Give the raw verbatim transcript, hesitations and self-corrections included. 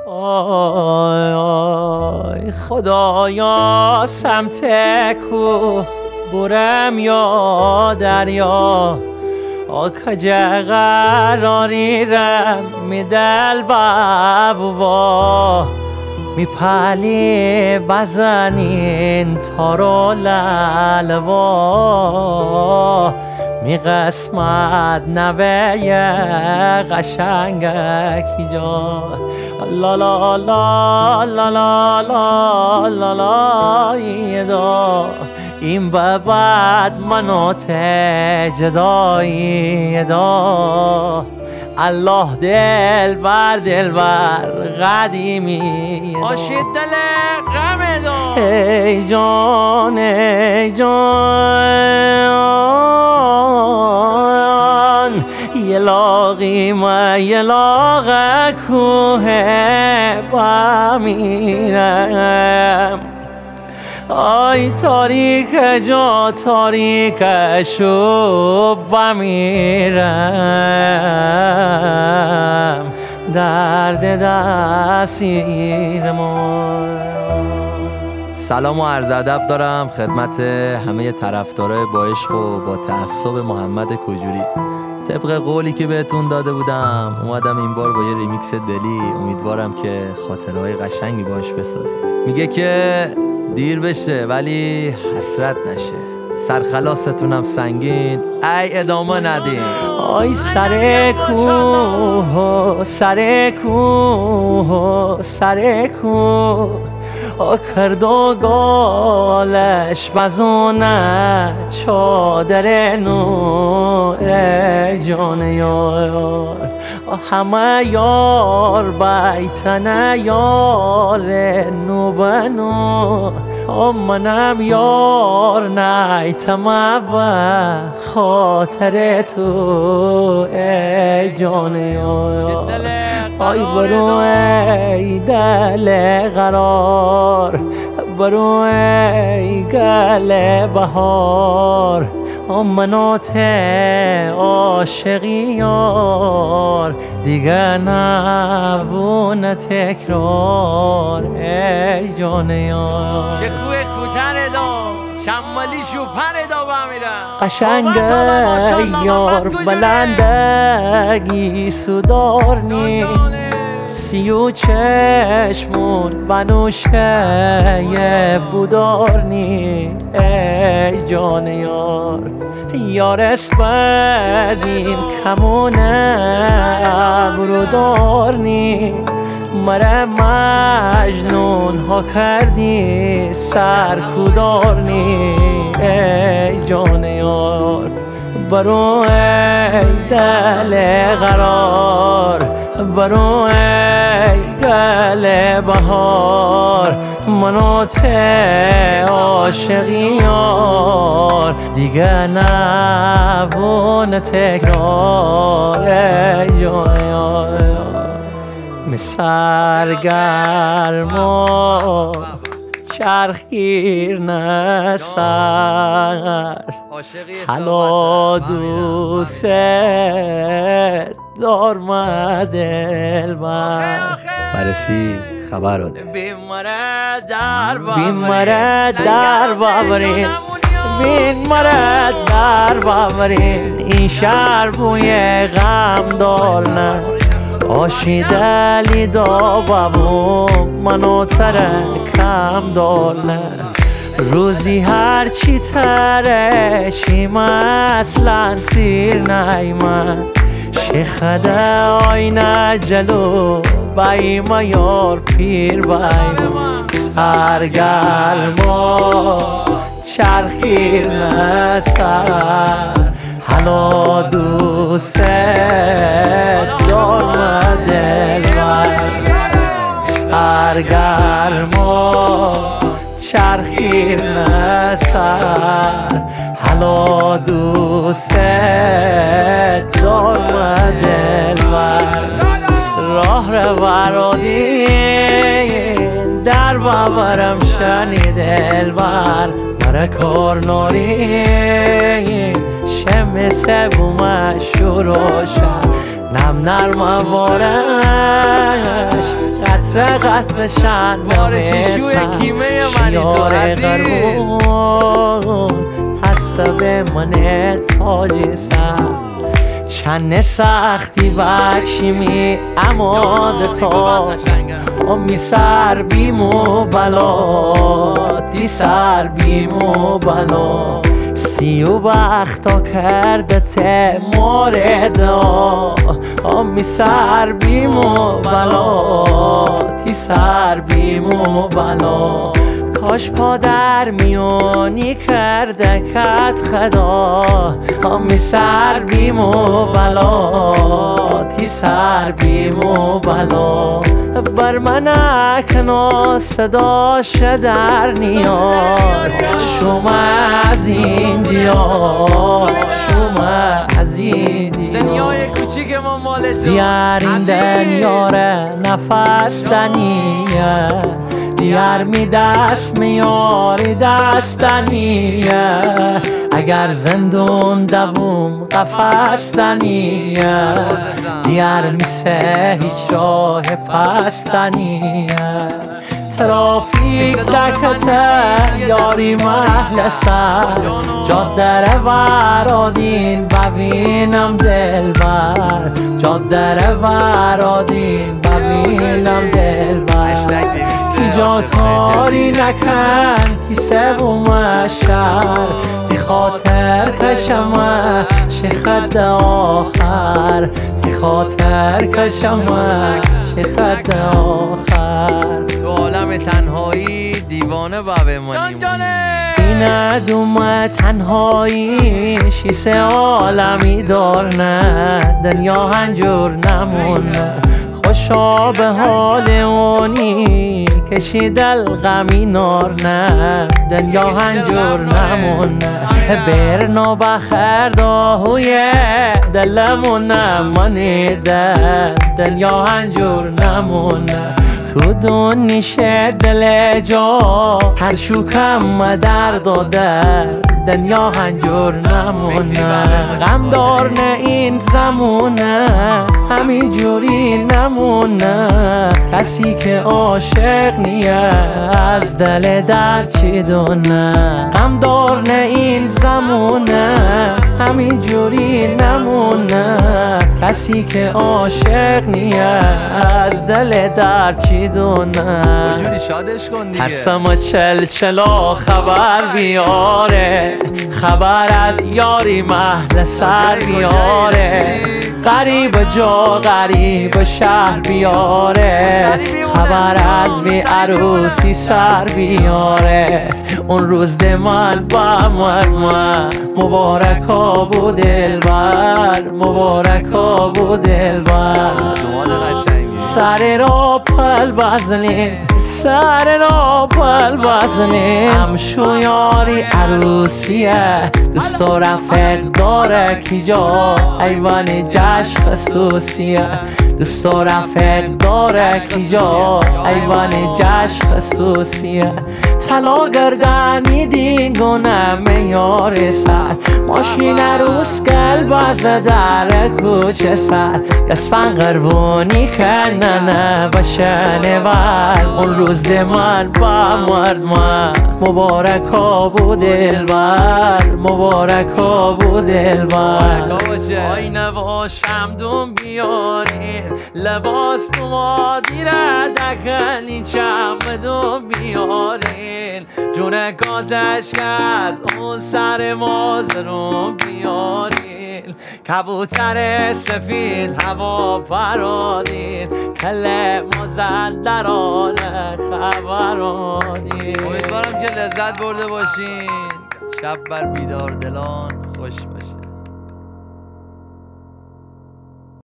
آی آی خدایا سمت کو برم یا دریا آکجا قراری رم می دل بابوا می پلی بزنین تارو لالوا می قسمت نوه قشنگکی جا لا لا لا لا لا لا لا لا ایدا این به بعد منو جدایی دا الله دل بر دل بر قدیمی آشید دل غم دا ای جان ای جان یه لاغی ما یه لاغ کوه بمیرم آی تاریک جا تاریک شو بمیرم درد دستیر ما. سلام و عرض ادب دارم خدمت همه طرفدارای با عشق و با تعصب محمد کجوری. طبق قولی که بهتون داده بودم اومدم این بار با یه ریمیکس دلی، امیدوارم که خاطرهای قشنگی باش بسازید. میگه که دیر بشه ولی حسرت نشه، سرخلاستونم سنگین ای ادامه ندین. آی سر کوه سر کوه سر کوه آ کردو گالش بزونه چادر نو ای جان یار همه یار بیتنه یار نو بنو منم یار نیتم به خاطر تو ای جان یار آی برو ای دل قرار برو ای گل بهار منات عاشقی یار دیگه نبونه تکرار ای جان یار شکوه کوتر دا کمالی شوپر دا بمیرم قشنگ یار بلندگی سودارنی سیو چشمون بنوشه بودارنی ای جان یار یار اسپدیم کمونه برودارنی مره مجنون ها کردی سرکودارنی ای جان یار برو ای دل قرار برو ای گل بهار منات عاشقی یار دیگه نبونه تکرار ای جان یار می سرگرما چرخگیر نسر حالا دوست دار ما دل بر برسی خبر رو ده بیماره در بابرین بیماره در بابرین این شهر بوی غم دار نه آشی دلی دا بابو منو ترکم دارنه روزی هر چی ترشیم اصلا سیر نیمه شیخده آینه جلو بایمه یار پیر بایمه سرگرما چرخیر نسر حالا دوست دارم دل بر سرگرما چرخیر نسر حالا دوست دارم دل بر راه رو برادین در ببرم شنی دل بر برا کار ناری شم سبومش شروع شد نم نرم وارش قطره قطره شنم شیشوی کیمه منی تو عزیز حسب من تاج سر چند سختی بکشیمی اماد تا امی سر بیم و بلا دی سر بیم و بلا سی و وقتا کرده ته موردا امی سر بیم و بلا دی سر بیم و بلا کاش پادر میونی کرده کت خدا امی سر بیم و بلا تی سر بیم و بلا بر من اکنا صداش در نیار شما از این دیار شما از این دیار دنیای کوچیک ما مال تو دیار این دنیاره نفس دنیه دیار می دست میاری دستنیه اگر زندون دوم قفستنیه دیار میسه هیچ راه پستنیه ترافیک دکته یاری محل سر جاده ورادین ببینم دلبر جاده ورادین ببینم دلبر کی جا کاری نکن تی سوم شهر تی خاطر کشمه شخد آخر تی خاطر کشمه شخد آخر تو عالم تنهایی دیوانه با بمانی این دوم تنهایی شیسه عالمی دار نه دنیا هنجور نمونه خوشا به حال اونی کشید الغمی نار نه دنیا هنجور نمونه برنا بخیر داهوی دلمون نمانیده دنیا هنجور نمونه تو دونیشه دل جا هر شوکم در داده دنیا هنجور نمونه غم دار نه این زمونه همین جوری نمونه کسی که عاشق نیه از دل در چی دونه غم دار نه این زمونه همین جوری نمونه کسی که عاشق نیه از دل در چی دونه جوری شادش کن دیگه حسم چل چلا خبر بیاره خبر از یاری محل سر بیاره غریب جا غریب شهر بیاره خبر از بی عروسی سر بیاره اون روز ده من با مرمه مبارک ها بود دلبر مبارک ها بود دلبر سر را پل بزنین سر را پل بزنین همشو یاری عروسیه دوست و رفق داره کی جا ایوان جشن خصوصیه دوست و رفق داره کی جا ایوان جشن خصوصیه طلا گردنی دیگونه میار سر ماشین عروس گل بزه در کوچه سر گسفن قربونی کنه نه بشنه ور اون روز ده من با مرد من مبارک ها بود دلبر مبارک ها بود دلبر آینه و شمدون بیارین لباس تو مادیره دکنی چمدون بیارین جونه کاتش که از اون سر مازرون بیارین کبوتر سفید هوا پرادین کله مازندران خبرادین امیدوارم که لذت برده باشین شب بر بیدار دلان خوش باشه